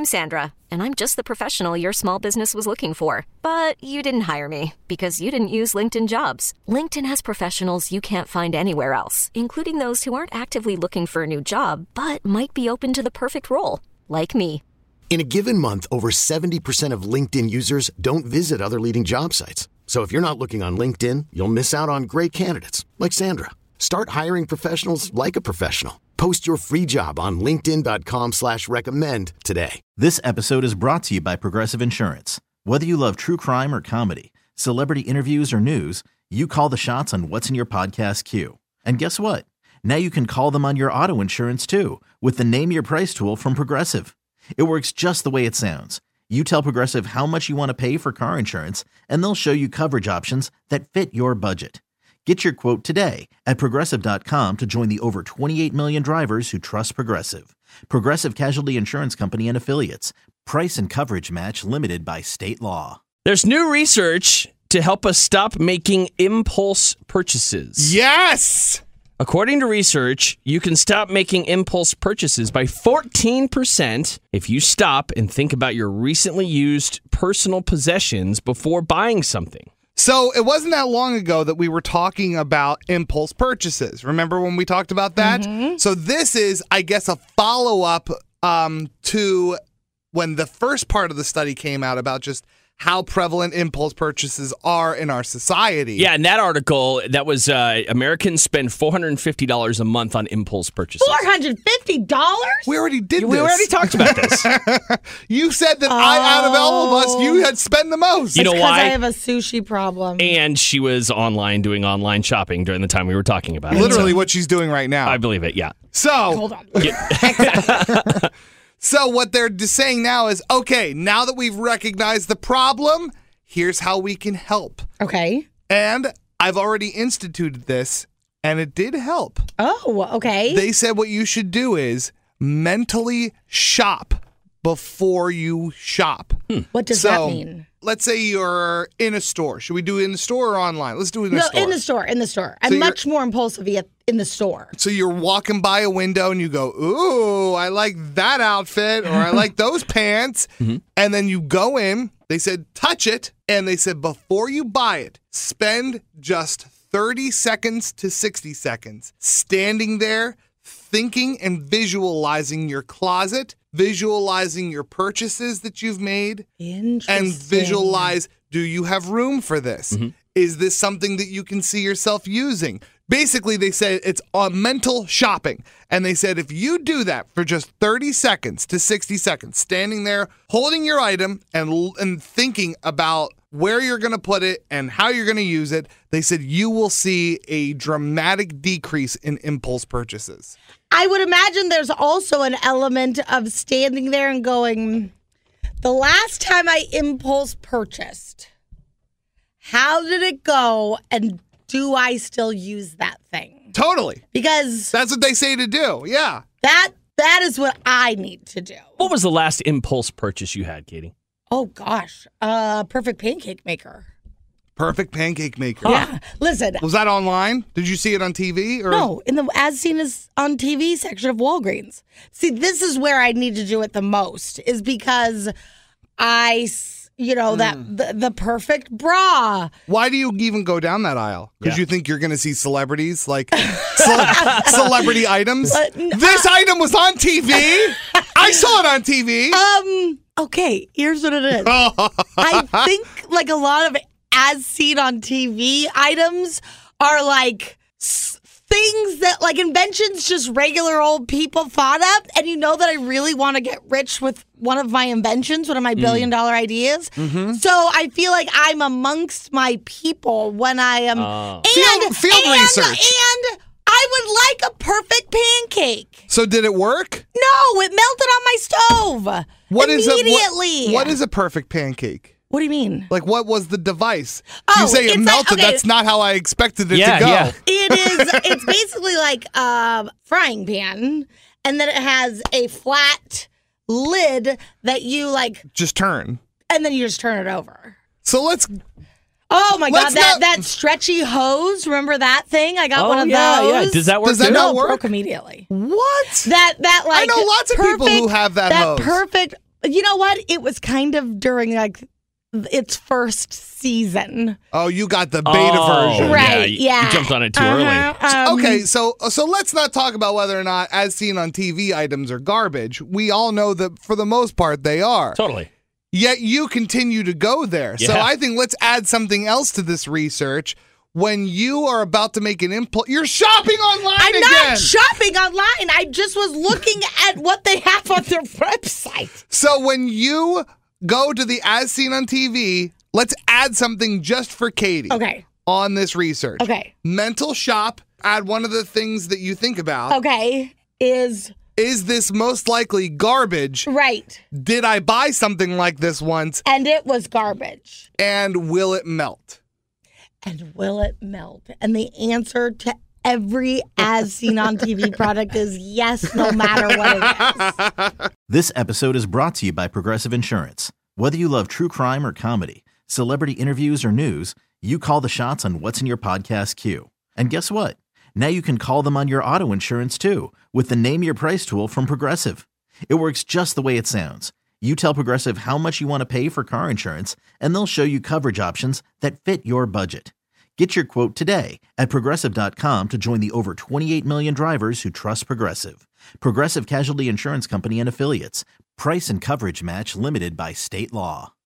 I'm Sandra, and I'm just the professional your small business was looking for. But you didn't hire me because you didn't use LinkedIn Jobs. LinkedIn has professionals you can't find anywhere else, including those who aren't actively looking for a new job, but might be open to the perfect role, like me. In a given month, over 70% of LinkedIn users don't visit other leading job sites. So if you're not looking on LinkedIn, you'll miss out on great candidates like Sandra. Start hiring professionals like a professional. Post your free job on linkedin.com/recommend today. This episode is brought to you by Progressive Insurance. Whether you love true crime or comedy, celebrity interviews or news, you call the shots on what's in your podcast queue. And guess what? Now you can call them on your auto insurance too with the Name Your Price tool from Progressive. It works just the way it sounds. You tell Progressive how much you want to pay for car insurance, and they'll show you coverage options that fit your budget. Get your quote today at Progressive.com to join the over 28 million drivers who trust Progressive. Progressive Casualty Insurance Company and Affiliates. Price and coverage match limited by state law. There's new research to help us stop making impulse purchases. Yes! According to research, you can stop making impulse purchases by 14% if you stop and think about your recently used personal possessions before buying something. So it wasn't that long ago that we were talking about impulse purchases. Remember when we talked about that? Mm-hmm. So this is, I guess, a follow-up to when the first part of the study came out about just how prevalent impulse purchases are in our society. Yeah, in that article, that was Americans spend $450 a month on impulse purchases. $450? We already did this. We already talked about this. You said that out of all of us, you had spent the most. You know why? Because I have a sushi problem. And she was online doing online shopping during the time we were talking about it. Literally what she's doing right now. I believe it, yeah. So, hold on. So what they're saying now is, okay, now that we've recognized the problem, here's how we can help. Okay. And I've already instituted this, and it did help. Oh, okay. They said what you should do is mentally shop before you shop. What does that mean? Let's say you're in a store. Should we do it in the store or online? Let's do it in the store. No, in the store. I'm much more impulsive in the store. So you're walking by a window and you go, ooh, I like that outfit, or I like those pants. Mm-hmm. And then you go in. They said, touch it. And they said, before you buy it, spend just 30 seconds to 60 seconds standing there, thinking and visualizing your closet, visualizing your purchases that you've made, and visualize, do you have room for this? Mm-hmm. Is this something that you can see yourself using? Basically, they said it's mental shopping. And they said if you do that for just 30 seconds to 60 seconds, standing there, holding your item and thinking about where you're going to put it and how you're going to use it, they said you will see a dramatic decrease in impulse purchases. I would imagine there's also an element of standing there and going, the last time I impulse purchased, how did it go, and do I still use that thing? Totally. Because that's what they say to do, yeah. That is what I need to do. What was the last impulse purchase you had, Katie? Oh, gosh. Perfect pancake maker. Perfect pancake maker. Yeah. Listen. Was that online? Did you see it on TV? Or? No, in the as seen as on TV section of Walgreens. See, this is where I need to do it the most, is because the perfect bra. Why do you even go down that aisle? Because you think you're going to see celebrities, like celebrity items? This item was on TV. I saw it on TV. Okay, here's what it is. I think like a lot of as seen on TV items are like things that like inventions just regular old people thought of. And you know that I really want to get rich with one of my inventions, one of my $1 billion ideas. Mm-hmm. So I feel like I'm amongst my people when I am. Field research. And I would like a perfect pancake. So did it work? No, it melted on my stove. Immediately. What is a perfect pancake? What do you mean? Like, what was the device? Oh, you say it melted. That's not how I expected it to go. Yeah. It's basically like a frying pan, and then it has a flat lid that you like just turn, and then you just turn it over. So let's. Oh my God! That stretchy hose. Remember that thing? I got one of those. Yeah. Does that work? Does that not work? Broke immediately. What? That like I know lots of people who have that hose. Perfect You know what? It was kind of during like its first season. Oh, you got the beta version. Right, yeah. You jumped on it too early. Okay, so let's not talk about whether or not as seen on TV items are garbage. We all know that for the most part they are. Totally. Yet you continue to go there. So Yeah. I think let's add something else to this research. When you are about to make an impulse, you're shopping online I'm again. not shopping online. I just was looking at what they have on their website. So when you go to the as seen on TV, let's add something just for Katie. Okay. On this research. Okay. Mental shop. Add one of the things that you think about. Okay. Is this most likely garbage? right. Did I buy something like this once? And it was garbage. And will it melt? And will it melt? And the answer to every as seen on TV product is yes, no matter what it is. This episode is brought to you by Progressive Insurance. Whether you love true crime or comedy, celebrity interviews or news, you call the shots on what's in your podcast queue. And guess what? Now you can call them on your auto insurance too with the Name Your Price tool from Progressive. It works just the way it sounds. You tell Progressive how much you want to pay for car insurance, and they'll show you coverage options that fit your budget. Get your quote today at Progressive.com to join the over 28 million drivers who trust Progressive. Progressive Casualty Insurance Company and Affiliates. Price and coverage match limited by state law.